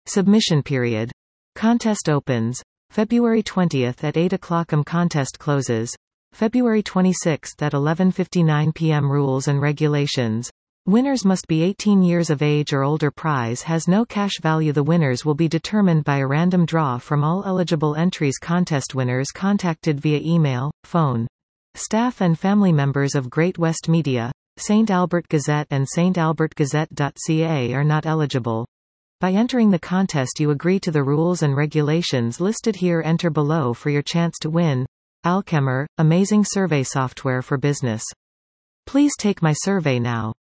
Submission period. Contest opens February 20th at 8 o'clock. Contest closes February 26th at 11:59 p.m. Rules and regulations. Winners must be 18 years of age or older. Prize has no cash value. The winners will be determined by a random draw from all eligible entries. Contest winners contacted via email, phone. Staff and family members of Great West Media, St. Albert Gazette and stalbertgazette.ca are not eligible. By entering the contest you agree to the rules and regulations listed here. Enter below for your chance to win. Alchemer, amazing survey software for business. Please take my survey now.